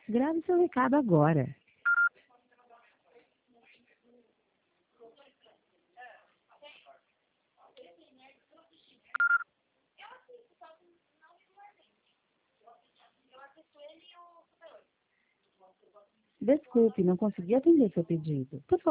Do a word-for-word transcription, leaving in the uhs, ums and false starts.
Grave seu recado agora. Desculpe, não consegui atender seu pedido. Por favor,